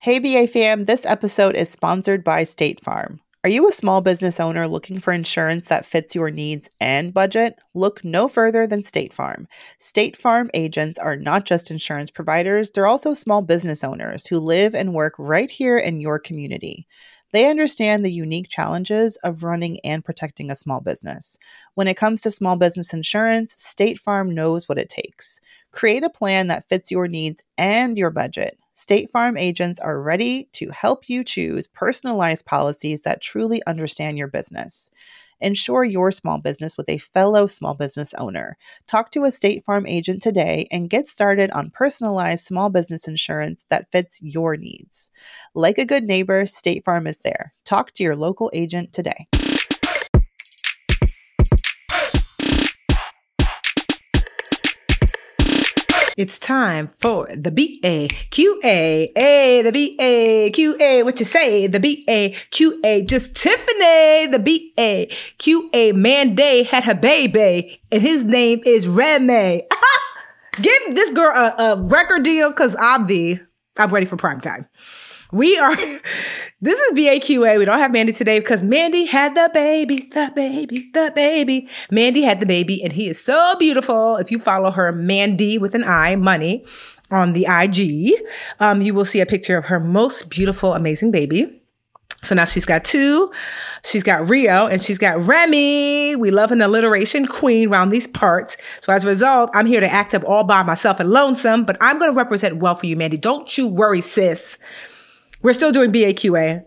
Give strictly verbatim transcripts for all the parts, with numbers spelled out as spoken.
Hey B A fam, this episode is sponsored by State Farm. Are you a small business owner looking for insurance that fits your needs and budget? Look no further than State Farm. State Farm agents are not just insurance providers, they're also small business owners who live and work right here in your community. They understand the unique challenges of running and protecting a small business. When it comes to small business insurance, State Farm knows what it takes. Create a plan that fits your needs and your budget. State Farm agents are ready to help you choose personalized policies that truly understand your business. Insure your small business with a fellow small business owner. Talk to a State Farm agent today and get started on personalized small business insurance that fits your needs. Like a good neighbor, State Farm is there. Talk to your local agent today. It's time for the B A Q A. A, the B A Q A. What you say? The B A Q A. Just Tiffany. The B A Q A. Manday had her baby, and his name is Remy. Give this girl a, a record deal, because obvi, I'm ready for prime time. We are, this is B A Q A. We don't have Mandy today because Mandy had the baby, the baby, the baby. Mandy had the baby and he is so beautiful. If you follow her, Mandy with an I, Money, on the I G, um, you will see a picture of her most beautiful, amazing baby. So now she's got two. She's got Rio and she's got Remy. We love an alliteration queen around these parts. So as a result, I'm here to act up all by myself and lonesome, but I'm going to represent well for you, Mandy. Don't you worry, sis. We're still doing B A Q A.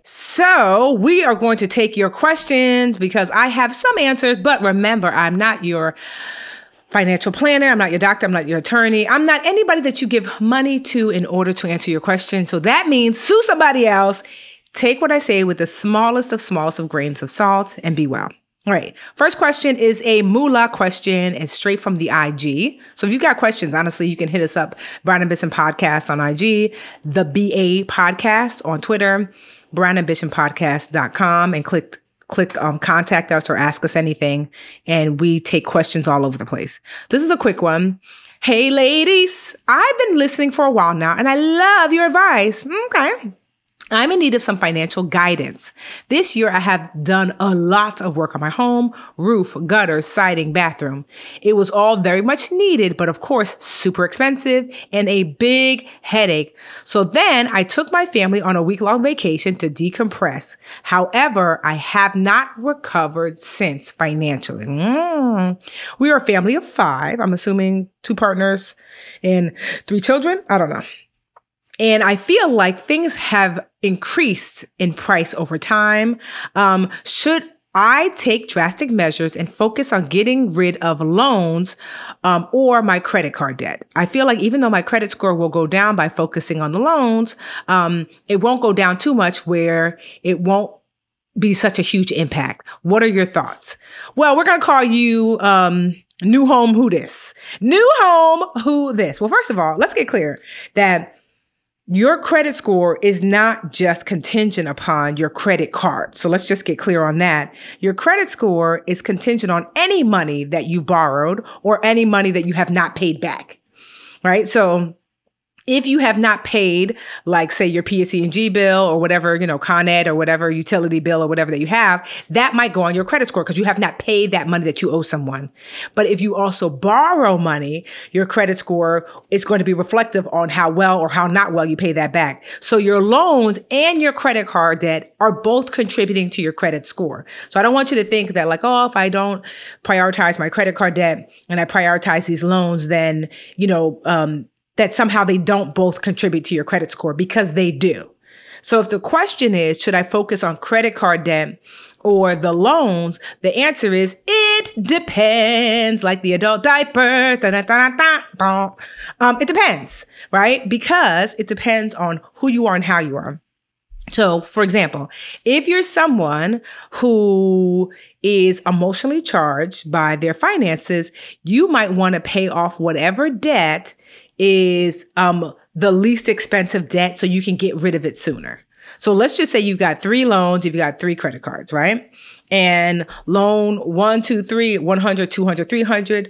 So we are going to take your questions because I have some answers, but remember, I'm not your financial planner. I'm not your doctor. I'm not your attorney. I'm not anybody that you give money to in order to answer your question. So that means sue somebody else. Take what I say with the smallest of smallest of grains of salt and be well. All right. First question is a moolah question and straight from the I G. So if you've got questions, honestly, you can hit us up, Brown and Bisham Podcast on I G, the B A Podcast on Twitter, brown and bisham podcast dot com, and click click um, contact us or ask us anything. And we take questions all over the place. This is a quick one. Hey, ladies, I've been listening for a while now and I love your advice. Okay. I'm in need of some financial guidance. This year, I have done a lot of work on my home, roof, gutters, siding, bathroom. It was all very much needed, but of course, super expensive and a big headache. So then I took my family on a week-long vacation to decompress. However, I have not recovered since financially. Mm. We are a family of five. I'm assuming two partners and three children. I don't know. And I feel like things have increased in price over time. Um, should I take drastic measures and focus on getting rid of loans um, or my credit card debt? I feel like even though my credit score will go down by focusing on the loans, um, it won't go down too much where it won't be such a huge impact. What are your thoughts? Well, we're going to call you um, New Home Who This. New Home Who This. Well, first of all, let's get clear that your credit score is not just contingent upon your credit card. So let's just get clear on that. Your credit score is contingent on any money that you borrowed or any money that you have not paid back, right? So if you have not paid, like say your P S E and G bill or whatever, you know, Con Ed or whatever utility bill or whatever that you have, that might go on your credit score because you have not paid that money that you owe someone. But if you also borrow money, your credit score is going to be reflective on how well or how not well you pay that back. So your loans and your credit card debt are both contributing to your credit score. So I don't want you to think that like, oh, if I don't prioritize my credit card debt and I prioritize these loans, then, you know, um, that somehow they don't both contribute to your credit score, because they do. So if the question is, should I focus on credit card debt or the loans? The answer is, it depends, like the adult diaper. Da, da, da, da, da. Um, it depends, right? Because it depends on who you are and how you are. So, for example, if you're someone who is emotionally charged by their finances, you might want to pay off whatever debt is um, the least expensive debt so you can get rid of it sooner. So let's just say you've got three loans, you've got three credit cards, right? And loan one, two, three, one hundred, two hundred, three hundred,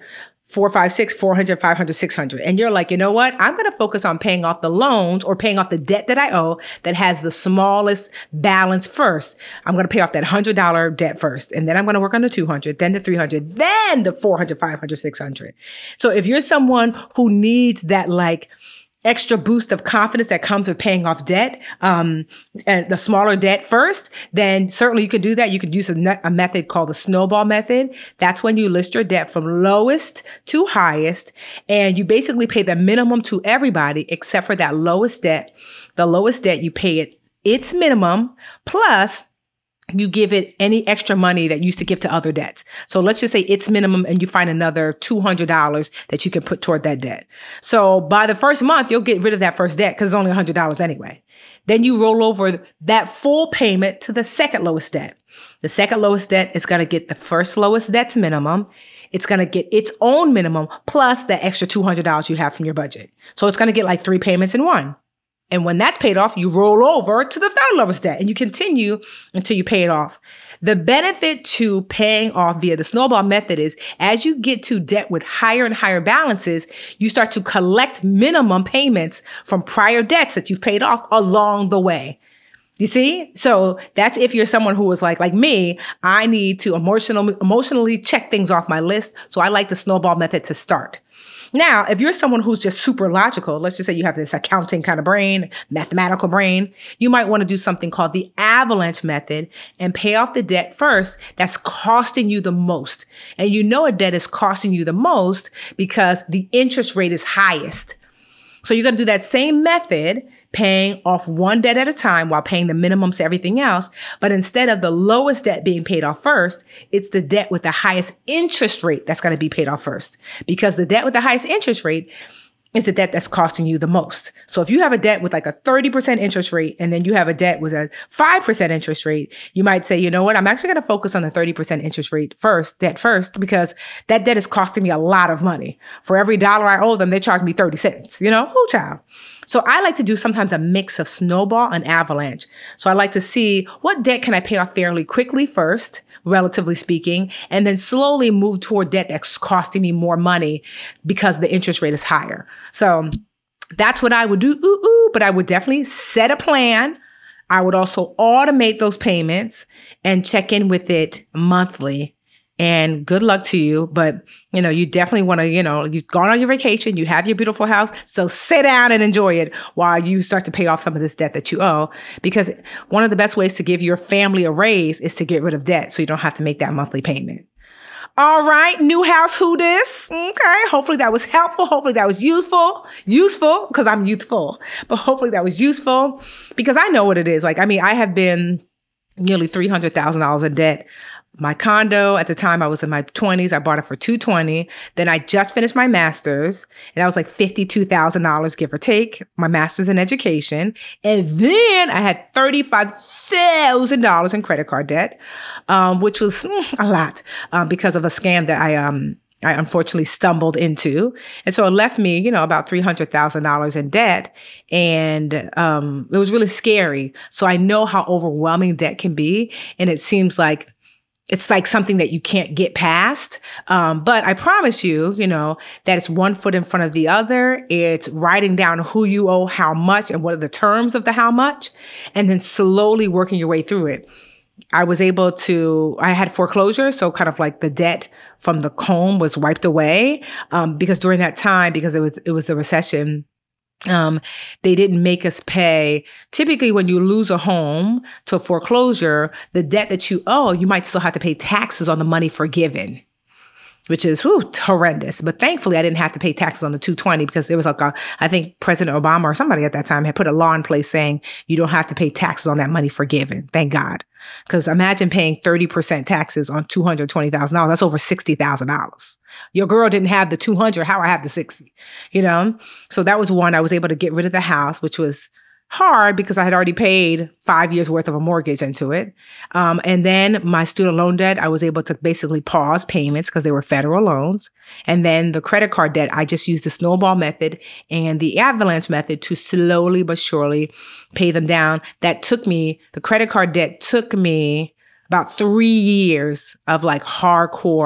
four, five, six, four hundred, five hundred, six hundred. And you're like, you know what? I'm going to focus on paying off the loans or paying off the debt that I owe that has the smallest balance first. I'm going to pay off that one hundred dollars debt first. And then I'm going to work on the two hundred, then the three hundred, then the four hundred, five hundred, six hundred. So if you're someone who needs that like extra boost of confidence that comes with paying off debt, um, and the smaller debt first, then certainly you could do that. You could use a, ne- a method called the snowball method. That's when you list your debt from lowest to highest, and you basically pay the minimum to everybody except for that lowest debt. The lowest debt, you pay it its minimum plus you give it any extra money that you used to give to other debts. So let's just say it's minimum and you find another two hundred dollars that you can put toward that debt. So by the first month, you'll get rid of that first debt because it's only one hundred dollars anyway. Then you roll over that full payment to the second lowest debt. The second lowest debt is going to get the first lowest debt's minimum. It's going to get its own minimum plus the extra two hundred dollars you have from your budget. So it's going to get like three payments in one. And when that's paid off, you roll over to the third lowest debt and you continue until you pay it off. The benefit to paying off via the snowball method is as you get to debt with higher and higher balances, you start to collect minimum payments from prior debts that you've paid off along the way. You see? So that's if you're someone who was like, like me, I need to emotional, emotionally check things off my list. So I like the snowball method to start. Now, if you're someone who's just super logical, let's just say you have this accounting kind of brain, mathematical brain, you might want to do something called the avalanche method and pay off the debt first that's costing you the most. And you know a debt is costing you the most because the interest rate is highest. So you're going to do that same method, paying off one debt at a time while paying the minimums to everything else. But instead of the lowest debt being paid off first, it's the debt with the highest interest rate that's going to be paid off first. Because the debt with the highest interest rate is the debt that's costing you the most. So if you have a debt with like a thirty percent interest rate and then you have a debt with a five percent interest rate, you might say, you know what, I'm actually going to focus on the thirty percent interest rate first, debt first, because that debt is costing me a lot of money. For every dollar I owe them, they charge me thirty cents, you know, whoo child. So I like to do sometimes a mix of snowball and avalanche. So I like to see what debt can I pay off fairly quickly first, relatively speaking, and then slowly move toward debt that's costing me more money because the interest rate is higher. So that's what I would do. Ooh, ooh, but I would definitely set a plan. I would also automate those payments and check in with it monthly. And good luck to you. But, you know, you definitely want to, you know, you've gone on your vacation, you have your beautiful house. So sit down and enjoy it while you start to pay off some of this debt that you owe. Because one of the best ways to give your family a raise is to get rid of debt so you don't have to make that monthly payment. All right, new house, who dis? Okay, hopefully that was helpful. Hopefully that was useful. Useful, because I'm youthful. But hopefully that was useful because I know what it is. Like, I mean, I have been nearly three hundred thousand dollars in debt. My condo, at the time I was in my twenties, I bought it for two hundred twenty thousand dollars. Then I just finished my master's, and that was like fifty-two thousand dollars, give or take, my master's in education. And then I had thirty-five thousand dollars in credit card debt, um, which was mm, a lot um, because of a scam that I um I unfortunately stumbled into. And so it left me, you know, about three hundred thousand dollars in debt. And um, it was really scary. So I know how overwhelming debt can be. And it seems like it's like something that you can't get past. Um, but I promise you, you know, that it's one foot in front of the other. It's writing down who you owe how much and what are the terms of the how much, and then slowly working your way through it. I was able to, I had foreclosure. So kind of like the debt from the home was wiped away. Um, because during that time, because it was, it was the recession, Um, they didn't make us pay. Typically, when you lose a home to foreclosure, the debt that you owe, you might still have to pay taxes on the money forgiven, which is whew, horrendous. But thankfully, I didn't have to pay taxes on the two hundred twenty because there was like a, I think President Obama or somebody at that time had put a law in place saying you don't have to pay taxes on that money forgiven. Thank God. Because imagine paying thirty percent taxes on two hundred twenty thousand dollars. That's over sixty thousand dollars. Your girl didn't have the two hundred. How I have the sixty, you know? So that was one. I was able to get rid of the house, which was hard because I had already paid five years worth of a mortgage into it. Um, and then my student loan debt, I was able to basically pause payments because they were federal loans. And then the credit card debt, I just used the snowball method and the avalanche method to slowly but surely pay them down. That took me, the credit card debt took me about three years of like hardcore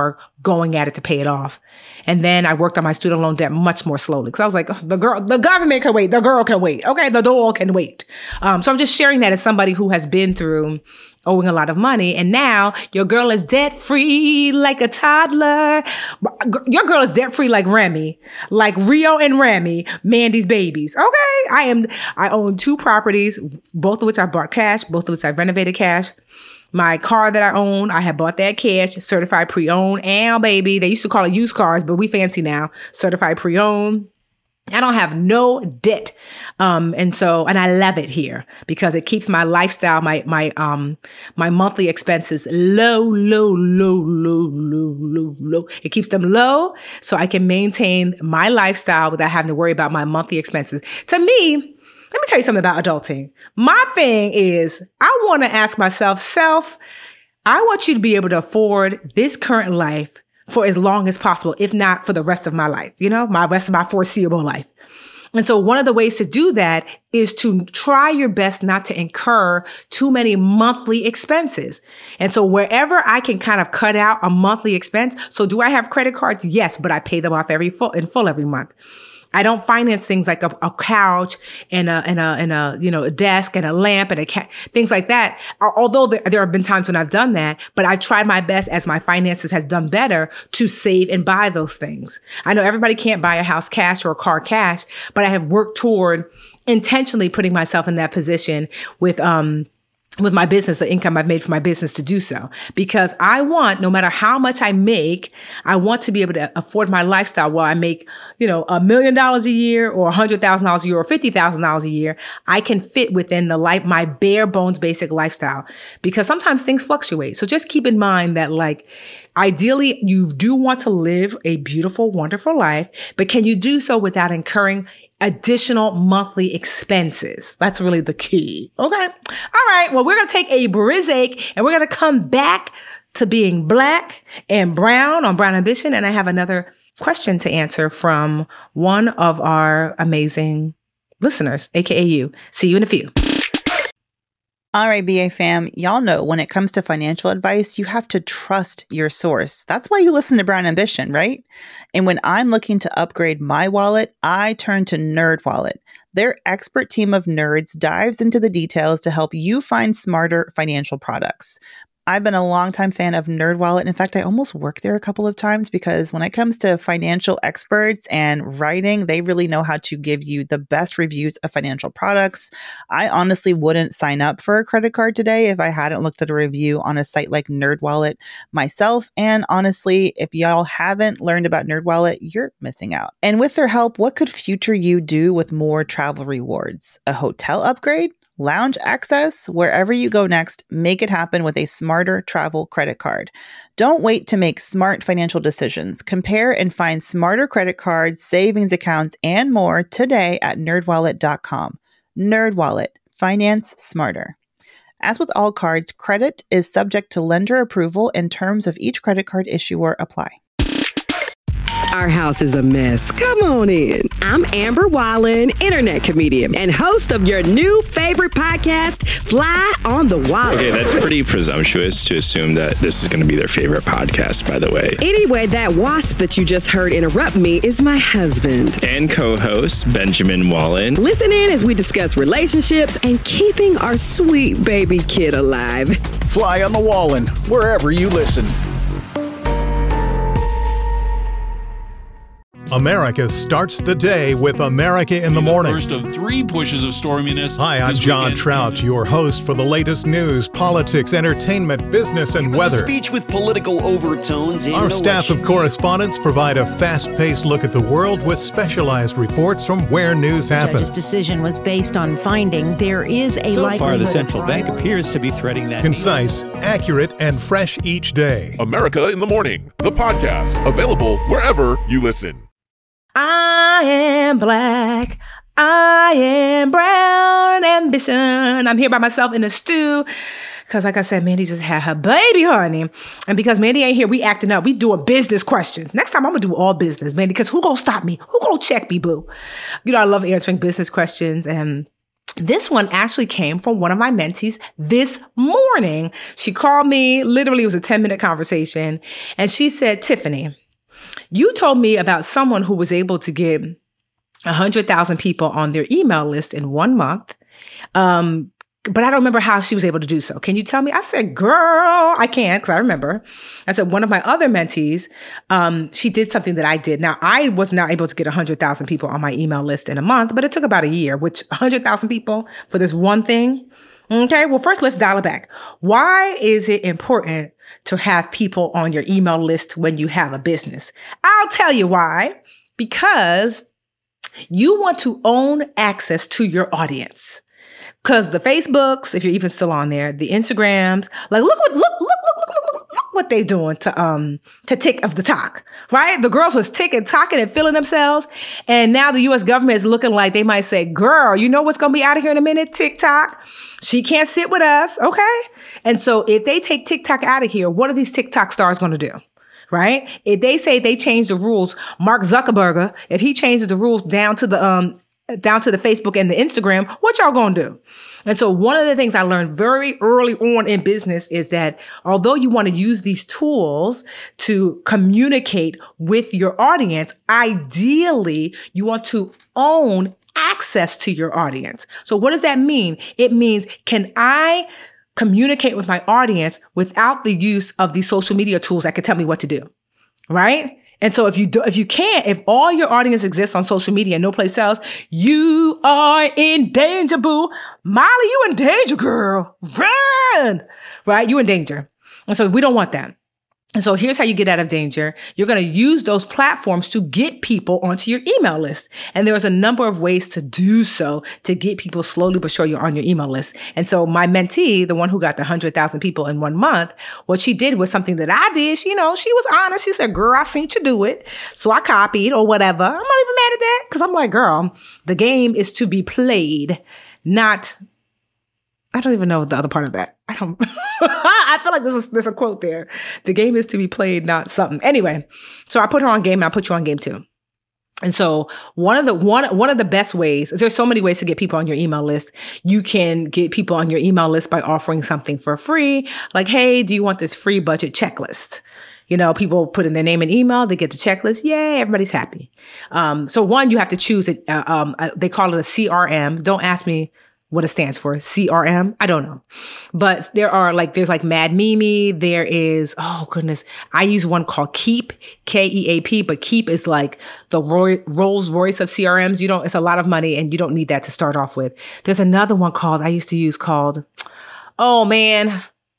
going at it to pay it off. And then I worked on my student loan debt much more slowly because I was like, oh, the girl, the government can wait. The girl can wait. Okay, the doll can wait. Um, so I'm just sharing that as somebody who has been through owing a lot of money. And now your girl is debt free like a toddler. Your girl is debt free like Remy, like Rio and Remy, Mandy's babies. Okay, I am. I own two properties, both of which I bought cash, both of which I renovated cash. My car that I own, I had bought that cash, certified pre-owned. And baby, they used to call it used cars, but we fancy now, certified pre-owned. I don't have no debt. Um, and so, and I love it here because it keeps my lifestyle, my, my, um, my monthly expenses low, low, low, low, low, low, low. It keeps them low so I can maintain my lifestyle without having to worry about my monthly expenses. To me, let me tell you something about adulting. My thing is, I want to ask myself, self, I want you to be able to afford this current life for as long as possible, if not for the rest of my life, you know, my rest of my foreseeable life. And so one of the ways to do that is to try your best not to incur too many monthly expenses. And so wherever I can kind of cut out a monthly expense. So do I have credit cards? Yes, but I pay them off every full in full every month. I don't finance things like a, a couch and a, and a, and a, you know, a desk and a lamp and a cat, things like that. Although there, there have been times when I've done that, but I tried my best as my finances has done better to save and buy those things. I know everybody can't buy a house cash or a car cash, but I have worked toward intentionally putting myself in that position with, um, with my business, the income I've made for my business to do so. Because I want, no matter how much I make, I want to be able to afford my lifestyle while I make, you know, a million dollars a year or a hundred thousand dollars a year or fifty thousand dollars a year. I can fit within the life, my bare bones basic lifestyle, because sometimes things fluctuate. So just keep in mind that, like, ideally you do want to live a beautiful, wonderful life, but can you do so without incurring additional monthly expenses? That's really the key. Okay. All right. Well, we're going to take a break and we're going to come back to being Black and brown on Brown Ambition. And I have another question to answer from one of our amazing listeners, A K A you. See you in a few. All right, B A fam, y'all know when it comes to financial advice, you have to trust your source. That's why you listen to Brown Ambition, right? And when I'm looking to upgrade my wallet, I turn to NerdWallet. Their expert team of nerds dives into the details to help you find smarter financial products. I've been a longtime fan of NerdWallet. In fact, I almost worked there a couple of times because when it comes to financial experts and writing, they really know how to give you the best reviews of financial products. I honestly wouldn't sign up for a credit card today if I hadn't looked at a review on a site like NerdWallet myself. And honestly, if y'all haven't learned about NerdWallet, you're missing out. And with their help, what could future you do with more travel rewards? A hotel upgrade? Lounge access? Wherever you go next, make it happen with a smarter travel credit card. Don't wait to make smart financial decisions. Compare and find smarter credit cards, savings accounts, and more today at nerd wallet dot com. NerdWallet. Finance smarter. As with all cards, credit is subject to lender approval and terms of each credit card issuer apply. Our house is a mess. Come on in. I'm Amber Wallen, internet comedian and host of your new favorite podcast, Fly on the Wallen. Okay, that's pretty presumptuous to assume that this is going to be their favorite podcast, by the way. Anyway, that wasp that you just heard interrupt me is my husband. And co-host, Benjamin Wallen. Listen in as we discuss relationships and keeping our sweet baby kid alive. Fly on the Wallen, wherever you listen. America starts the day with America in the Morning. The first of three pushes of storminess. Hi, I'm John Trout, your host for the latest news, politics, entertainment, business, and weather. A speech with political overtones. Our staff of correspondents provide a fast-paced look at the world with specialized reports from where news happens. The judge's decision was based on finding there is a so likelihood. So far, the central bank appears to be threading that. Concise, accurate, and fresh each day. America in the Morning, the podcast, available wherever you listen. I am Black. I am brown ambition. I'm here by myself in the stew. Because like I said, Mandy just had her baby, honey. And because Mandy ain't here, we acting up. We doing business questions. Next time, I'm going to do all business, Mandy, because who going to stop me? Who going to check me, boo? You know, I love answering business questions. And This one actually came from one of my mentees this morning. She called me, literally it was a ten minute conversation. And she said, Tiffany, you told me about someone who was able to get one hundred thousand people on their email list in one month. Um, but I don't remember how she was able to do so. Can you tell me? I said, girl, I can't, because I remember. I said, one of my other mentees, um, she did something that I did. Now, I was not able to get one hundred thousand people on my email list in a month, but it took about a year, which one hundred thousand people for this one thing. Okay, well, first, let's dial it back. Why is it important to have people on your email list when you have a business? I'll tell you why. Because you want to own access to your audience. Because the Facebooks, if you're even still on there, the Instagrams, like look what look look look look look look, look what they doing to um to Tick of the Talk, right? The girls was ticking, talking, and feeling themselves, and now the U S government is looking like they might say, "Girl, you know what's gonna be out of here in a minute? TikTok, she can't sit with us, okay?" And so if they take TikTok out of here, what are these TikTok stars gonna do? Right? If they say they change the rules, Mark Zuckerberg, if he changes the rules down to the um down to the Facebook and the Instagram, what y'all gonna do? And so one of the things I learned very early on in business is that although you want to use these tools to communicate with your audience, ideally you want to own access to your audience. So what does that mean? It means, can I communicate with my audience without the use of these social media tools that can tell me what to do, right? And so if you do, if you can't, if all your audience exists on social media and no place else, you are in danger, boo. Molly, you in danger, girl. Run, right? You in danger. And so we don't want that. And so here's how you get out of danger. You're going to use those platforms to get people onto your email list. And there's a number of ways to do so to get people slowly but surely on your email list. And so my mentee, the one who got the one hundred thousand people in one month, what she did was something that I did. She, you know, she was honest. She said, girl, I seen you do it. So I copied or whatever. I'm not even mad at that because I'm like, girl, the game is to be played, not... I don't even know the other part of that. I don't, I feel like there's a, there's a quote there. The game is to be played, not something. Anyway, so I put her on game and I put you on game too. And so one of the one one of the best ways, there's so many ways to get people on your email list. You can get people on your email list by offering something for free. Like, hey, do you want this free budget checklist? You know, people put in their name and email, they get the checklist. Yay, everybody's happy. Um, so one, you have to choose it. Uh, um, uh, they call it a C R M. Don't ask me what it stands for. C R M. I don't know. But there are like, there's like Mad Mimi. There is, oh goodness. I use one called Keep, K E A P, but Keep is like the Roy, Rolls Royce of C R Ms. You don't, it's a lot of money and you don't need that to start off with. There's another one called, I used to use called, oh man,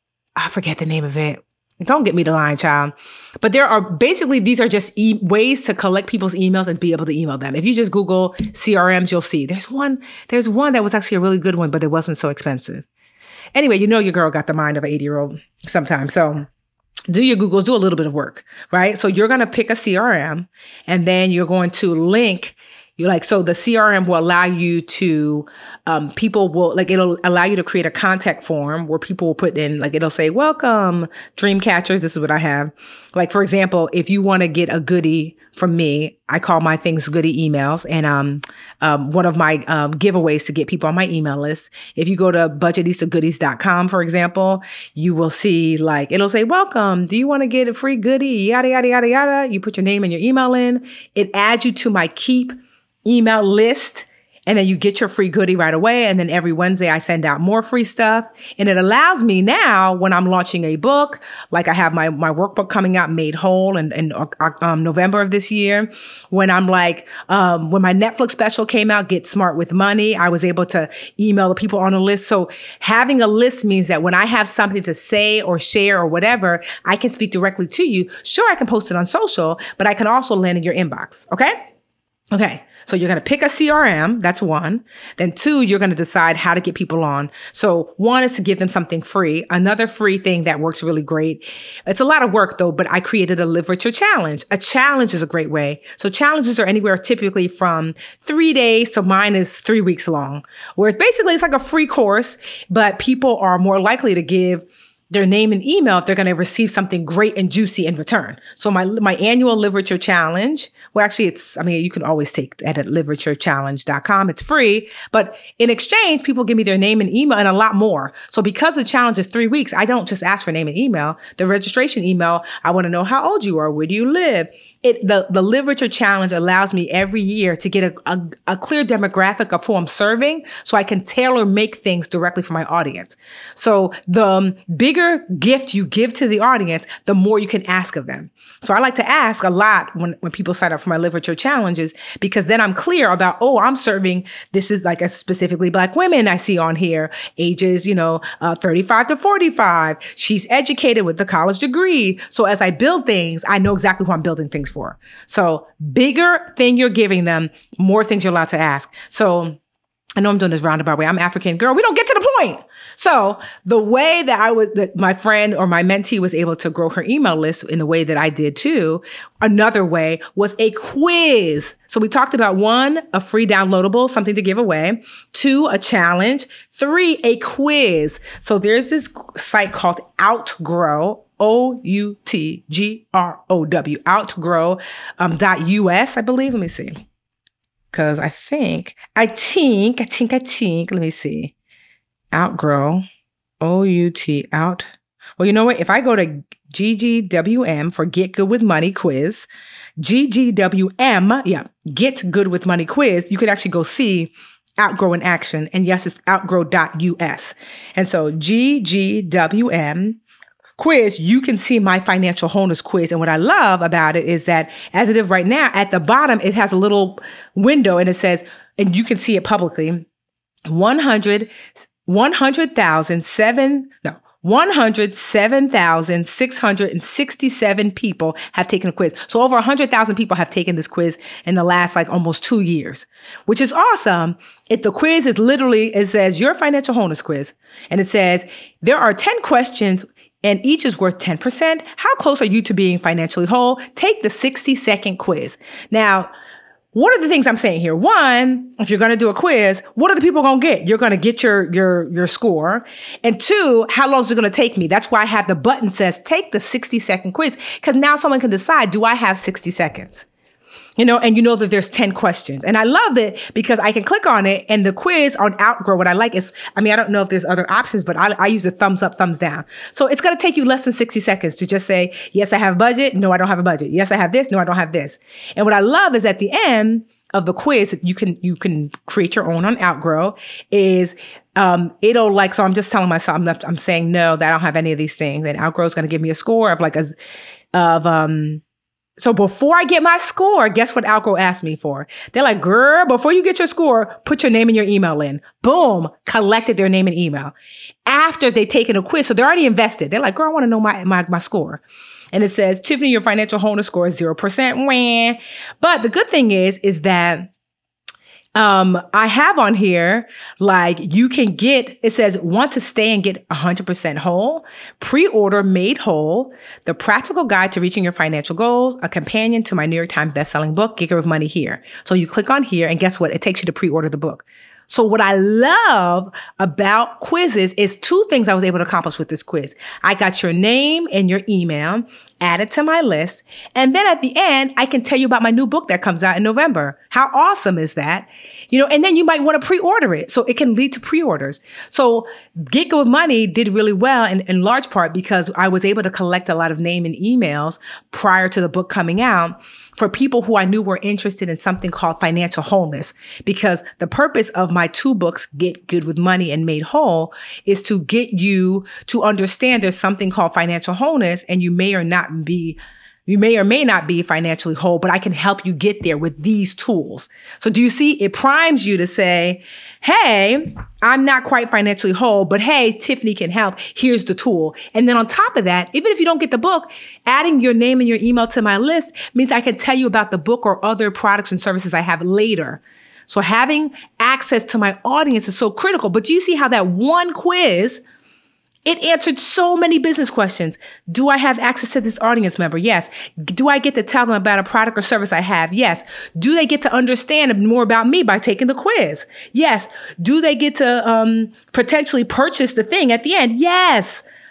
I forget the name of it. Don't get me the line, child. But there are basically, these are just e- ways to collect people's emails and be able to email them. If you just Google C R Ms, you'll see. There's one, there's one that was actually a really good one, but it wasn't so expensive. Anyway, you know your girl got the mind of an eighty-year-old sometimes. So do your Googles, do a little bit of work, right? So you're going to pick a C R M and then you're going to link. You like, so the C R M will allow you to, um, people will, like, it'll allow you to create a contact form where people will put in, like, it'll say, welcome, dream catchers. This is what I have. Like, for example, if you want to get a goodie from me, I call my things goodie emails. And um, um, one of my um, giveaways to get people on my email list, if you go to budgetista goodies dot com, for example, you will see, like, it'll say, welcome, do you want to get a free goodie? Yada, yada, yada, yada. You put your name and your email in. It adds you to my Keep email list, and then you get your free goodie right away. And then every Wednesday I send out more free stuff. And it allows me now, when I'm launching a book, like I have my, my workbook coming out, Made Whole, in, in um, November of this year, when I'm like, um, when my Netflix special came out, Get Smart with Money, I was able to email the people on the list. So having a list means that when I have something to say or share or whatever, I can speak directly to you. Sure, I can post it on social, but I can also land in your inbox. Okay? Okay, so you're going to pick a C R M. That's one. Then two, you're going to decide how to get people on. So one is to give them something free. Another free thing that works really great. It's a lot of work though, but I created a Live Richer challenge. A challenge is a great way. So challenges are anywhere typically from three days. So mine is three weeks long, where it's basically, it's like a free course, but people are more likely to give their name and email if they're going to receive something great and juicy in return. So my my annual literature challenge, well, actually, it's, I mean, you can always take that at literature challenge dot com. It's free. But in exchange, people give me their name and email and a lot more. So because the challenge is three weeks, I don't just ask for name and email. The registration email, I want to know how old you are. Where do you live? It, the, the literature challenge allows me every year to get a, a, a clear demographic of who I'm serving so I can tailor make things directly for my audience. So the um, bigger gift you give to the audience, the more you can ask of them. So I like to ask a lot when, when people sign up for my literature challenges, because then I'm clear about, oh, I'm serving, this is like a specifically Black women I see on here, ages, you know, uh, thirty-five to forty-five. She's educated with a college degree. So as I build things, I know exactly who I'm building things for. So bigger thing you're giving them, more things you're allowed to ask. So I know I'm doing this roundabout way. I'm African. Girl, we don't get to the point. So the way that I was, that my friend or my mentee was able to grow her email list in the way that I did too, another way was a quiz. So we talked about one, a free downloadable, something to give away. Two, a challenge. Three, a quiz. So there's this site called Outgrow, O U T G R O W, outgrow um, dot U S, I believe. Let me see. Because I think, I think, I think, I think, let me see. Outgrow, O U T, out. Well, you know what? If I go to G G W M for Get Good with Money quiz, G G W M, yeah, Get Good with Money quiz, you could actually go see Outgrow in action. And yes, it's outgrow dot U S. And so G G W M quiz, you can see my financial wholeness quiz. And what I love about it is that as it is right now, at the bottom, it has a little window and it says, and you can see it publicly, one hundred, one hundred thousand seven, no, one hundred seven thousand six hundred sixty-seven people have taken a quiz. So over one hundred thousand people have taken this quiz in the last like almost two years, which is awesome. If the quiz is literally, it says your financial wholeness quiz. And it says, there are ten questions and each is worth ten percent. How close are you to being financially whole? Take the sixty second quiz. Now, what are the things I'm saying here? One, if you're going to do a quiz, what are the people going to get? You're going to get your, your, your score. And two, how long is it going to take me? That's why I have the button says, take the sixty second quiz. Because now someone can decide, do I have sixty seconds? You know, and you know that there's ten questions. And I love it because I can click on it and the quiz on Outgrow, what I like is, I mean, I don't know if there's other options, but I, I use a thumbs up, thumbs down. So it's going to take you less than sixty seconds to just say, yes, I have a budget. No, I don't have a budget. Yes, I have this. No, I don't have this. And what I love is at the end of the quiz, you can, you can create your own on Outgrow is, um, it'll like, so I'm just telling myself, I'm, I'm saying no, that I don't have any of these things. And Outgrow is going to give me a score of like a, of, um, So before I get my score, guess what Outgrow asked me for? They're like, girl, before you get your score, put your name and your email in. Boom, collected their name and email. After they've taken a quiz, so they're already invested. They're like, girl, I want to know my, my, my score. And it says, Tiffany, your financial wholeness score is zero percent. But the good thing is, is that Um, I have on here, like you can get, it says, want to stay and get one hundred percent whole, pre-order Made Whole, the practical guide to reaching your financial goals, a companion to my New York Times bestselling book, Get Good with Money here. So you click on here and guess what? It takes you to pre-order the book. So what I love about quizzes is two things I was able to accomplish with this quiz. I got your name and your email added to my list. And then at the end, I can tell you about my new book that comes out in November. How awesome is that? You know, and then you might want to pre-order it. So it can lead to pre-orders. So Get Good with Money did really well in, in large part because I was able to collect a lot of name and emails prior to the book coming out for people who I knew were interested in something called financial wholeness. Because the purpose of my two books, Get Good with Money and Made Whole, is to get you to understand there's something called financial wholeness and you may or not be You may or may not be financially whole, but I can help you get there with these tools. So do you see, it primes you to say, hey, I'm not quite financially whole, but hey, Tiffany can help. Here's the tool. And then on top of that, even if you don't get the book, adding your name and your email to my list means I can tell you about the book or other products and services I have later. So having access to my audience is so critical. But do you see how that one quiz, it answered so many business questions. Do I have access to this audience member? Yes. Do I get to tell them about a product or service I have? Yes. Do they get to understand more about me by taking the quiz? Yes. Do they get to um, potentially purchase the thing at the end? Yes.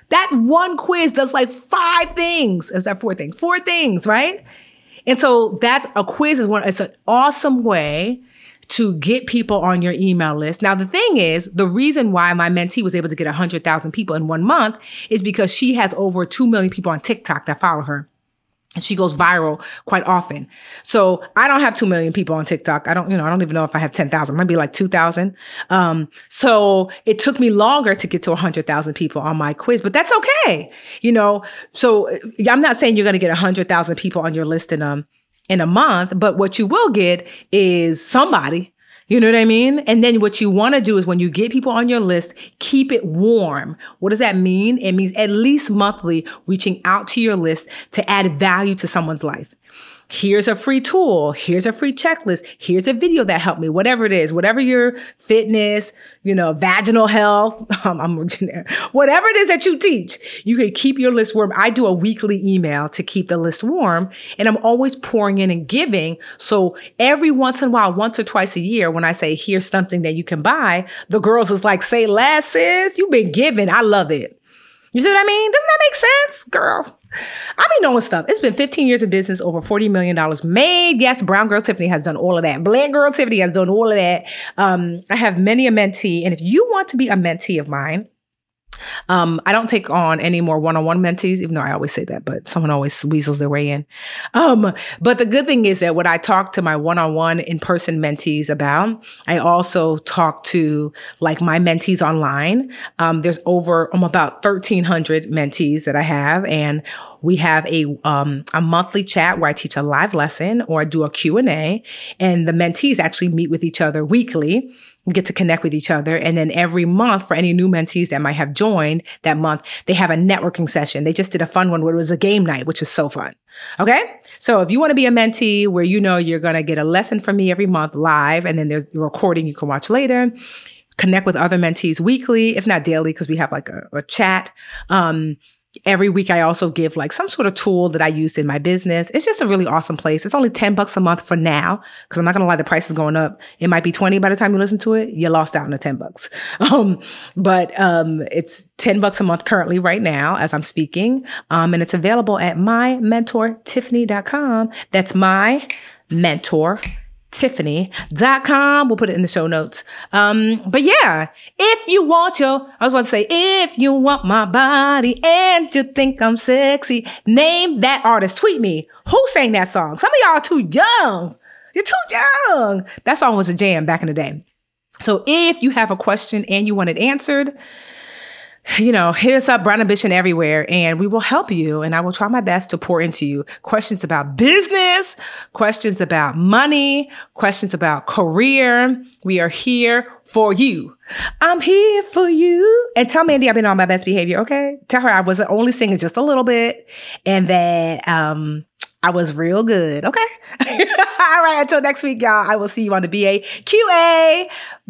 That one quiz does like five things. Is that four things? Four things, right? And so that's a quiz is one, it's an awesome way to get people on your email list. Now, the thing is, the reason why my mentee was able to get one hundred thousand people in one month is because she has over two million people on TikTok that follow her. And she goes viral quite often. So I don't have two million people on TikTok. I don't, you know, I don't even know if I have ten thousand, maybe like two thousand. Um, so it took me longer to get to one hundred thousand people on my quiz, but that's okay. You know, so I'm not saying you're going to get one hundred thousand people on your list in, um, in a month, but what you will get is somebody. You know what I mean? And then what you want to do is when you get people on your list, keep it warm. What does that mean? It means at least monthly reaching out to your list to add value to someone's life. Here's a free tool. Here's a free checklist. Here's a video that helped me, whatever it is, whatever your fitness, you know, vaginal health, um, I'm whatever it is that you teach, you can keep your list warm. I do a weekly email to keep the list warm, and I'm always pouring in and giving. So every once in a while, once or twice a year, when I say, here's something that you can buy, the girls is like, say less, sis, you've been giving. I love it. You see what I mean? Doesn't that make sense? Girl, I be knowing stuff. It's been fifteen years in business, over forty million dollars made. Yes, Brown Girl Tiffany has done all of that. Black Girl Tiffany has done all of that. Um, I have many a mentee. And if you want to be a mentee of mine, Um, I don't take on any more one-on-one mentees, even though I always say that, but someone always weasels their way in. Um, but the good thing is that what I talk to my one-on-one in-person mentees about, I also talk to like my mentees online. Um, there's over, um, about thirteen hundred mentees that I have, and we have a um, a monthly chat where I teach a live lesson or I do a Q and A, and the mentees actually meet with each other weekly. Get to connect with each other. And then every month, for any new mentees that might have joined that month, they have a networking session. They just did a fun one where it was a game night, which was so fun. Okay. So if you want to be a mentee where you know you're going to get a lesson from me every month live, and then there's a recording you can watch later, connect with other mentees weekly, if not daily, because we have like a, a chat. Um, Every week, I also give like some sort of tool that I used in my business. It's just a really awesome place. It's only ten bucks a month for now, because I'm not going to lie, the price is going up. It might be twenty by the time you listen to it. You lost out on the ten bucks. Um, but um, it's ten bucks a month currently right now as I'm speaking. Um, and it's available at my mentor tiffany dot com. That's my mentor Tiffany dot com. We'll put it in the show notes. Um, but yeah, if you want your, I was about to say, if you want my body and you think I'm sexy, name that artist. Tweet me. Who sang that song? Some of y'all are too young. You're too young. That song was a jam back in the day. So if you have a question and you want it answered, you know, hit us up, Brown Ambition everywhere, and we will help you. And I will try my best to pour into you questions about business, questions about money, questions about career. We are here for you. I'm here for you. And tell Mandy I've been on my best behavior, okay? Tell her I was only singing just a little bit, and that um, I was real good, okay? All right, until next week, y'all, I will see you on the B A Q A.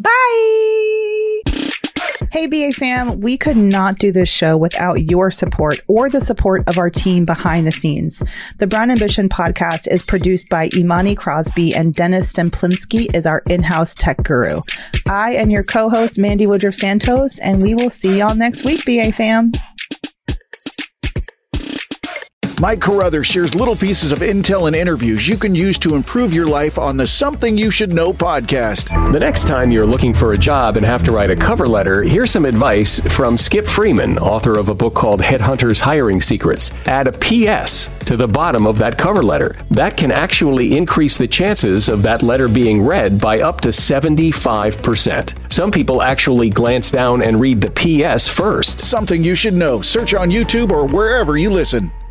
Bye. Hey, B A fam, we could not do this show without your support or the support of our team behind the scenes. The Brown Ambition podcast is produced by Imani Crosby, and Dennis Stemplinski is our in-house tech guru. I am your co-host, Mandy Woodruff Santos, and we will see y'all next week, B A fam. Mike Carruthers shares little pieces of intel and interviews you can use to improve your life on the Something You Should Know podcast. The next time you're looking for a job and have to write a cover letter, here's some advice from Skip Freeman, author of a book called Headhunters Hiring Secrets. Add a P S to the bottom of that cover letter. That can actually increase the chances of that letter being read by up to seventy-five percent. Some people actually glance down and read the P S first. Something You Should Know. Search on YouTube or wherever you listen.